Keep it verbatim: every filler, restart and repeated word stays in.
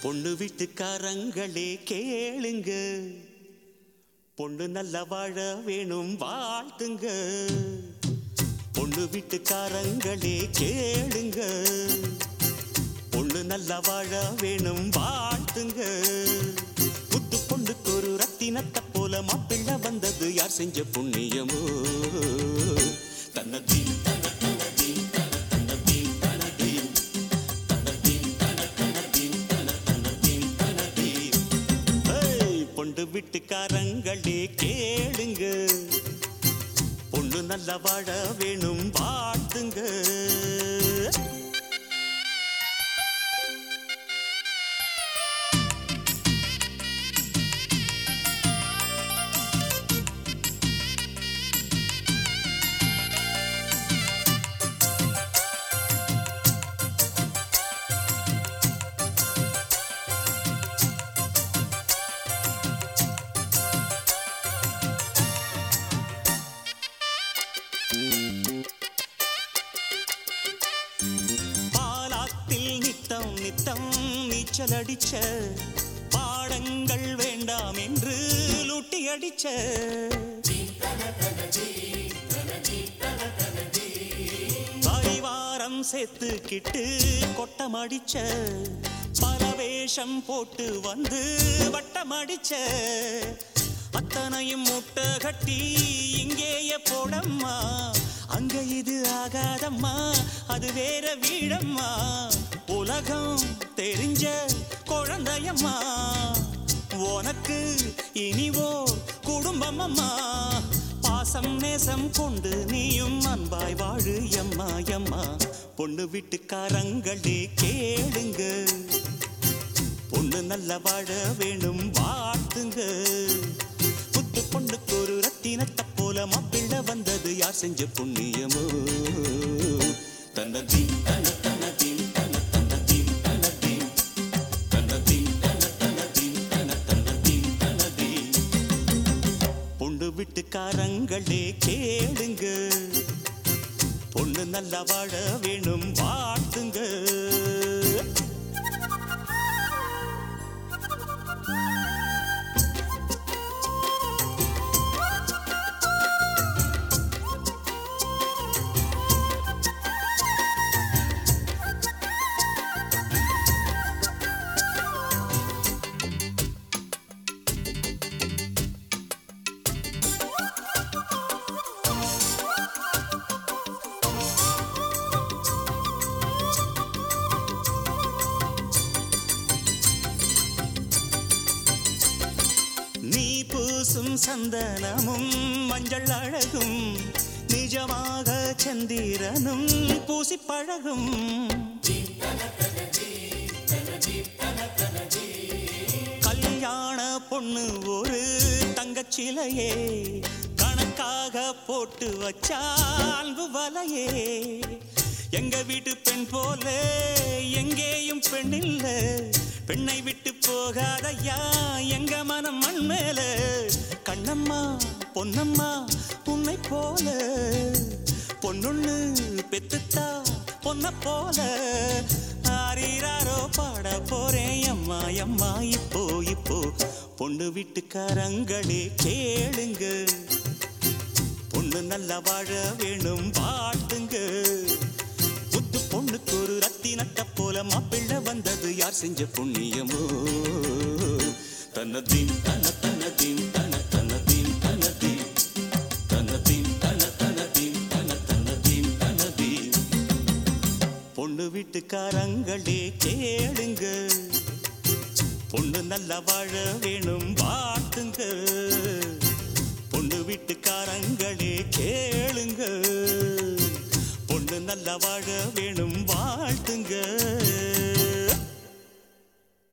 பொண்ணு வீட்டுக்காரங்களே கேளுங்க, பொண்ணு நல்ல வாழ வேணும் வாழ்த்துங்க. பொண்ணு வீட்டுக்காரங்களே கேளுங்க, பொண்ணு நல்ல வாழ வேணும் வாழ்த்துங்க. புத்து பொண்ணுக்கு ஒரு ரத்தினத்தை போல மாப்பிள்ளை வந்தது யார் செஞ்ச புண்ணியமோ. தன்னதி வீட்டுக்காரங்களே கேளுங்க, பொண்ணு நல்ல வாழ வேணும் வாழ்த்துங்க. பாலாத்தில் நித்தம் நித்தம் நீச்சல் அடிச்ச, பாடங்கள் வேண்டாம் என்று லூட்டி அடிச்ச, பரிவாரம் சேர்த்துக்கிட்டு கொட்டம் அடிச்ச, பலவேஷம் போட்டு வந்து வட்டம் அடிச்ச, அத்தனையும் முட்டை கட்டி இங்கேயே போடம்மா, அங்க இது ஆகாதம்மா அது வேற வீடம்மா, உலகம் தெரிஞ்ச குழந்தையம்மா, உனக்கு இனிவோ குடும்பம் அம்மா, பாசம் நேசம் கொண்டு நீயும் அன்பாய் வாழு எம்மா எம்மா. பொண்ணு வீட்டுக்காரங்களே கேளுங்க, பொண்ணு நல்ல வாழ வேணும் வாழ்த்துங்க. புத்து பொண்ணுக்கு ஒரு ரத்தினத்தை போல மாப்பிள்ளை வந்தது யார் செஞ்ச புண்ணியமோ. தன்னதி தன தனதி தன தனதி தனதி தனதி தன தனதி தன தனதி தனதி. பொண்ணு வீட்டுக்காரங்களே கேளுங்க, பொண்ணு நல்ல வாழ வேணும் வாழ்த்துங்க. நீ பூசும் சந்தனமும் மஞ்சள் அழகும், நிஜமாக சந்திரனும் பூசி பழகும், கல்யாண பொண்ணு ஒரு தங்கச்சிலையே, கணக்காக போட்டு வச்சா அன்பு வலையே, எங்க வீட்டு பெண் போல எங்கேயும் பெண் இல்ல, பெண்ணை விட்டு போகாதையா எங்க மனம் மண் மேல, கண்ணம்மா பொன்னம்மா உன்னை போல பொன்னொன்னு பெத்துத்தா பொன்ன போல, ஆரீராரோ பாட போறேன் அம்மா அம்மா இப்போ இப்போ. பொண்ணு வீட்டுக்காரங்களே கேளுங்க, பொண்ணு நல்ல வாழ வேணும் வாழ்த்துங்க. புத்து பொண்ணுக்கு ஒரு ரத்தினத்தை போல மாப்பிள்ளை வந்தது யார் செஞ்ச புண்ணியமோ. தன்னதி தன தனதி தன தனதி தனதி தனதி தன தனதி தன தனதி தனதி. பொண்ணு வீட்டுக்காரங்களே கேளுங்க, பொண்ணு நல்ல வாழ வேணும் வாழ்த்துங்க. பொண்ணு வீட்டுக்காரங்களே கேளுங்க, பொண்ணு நல்ல வாழ வேணும் வாழ்த்துங்க.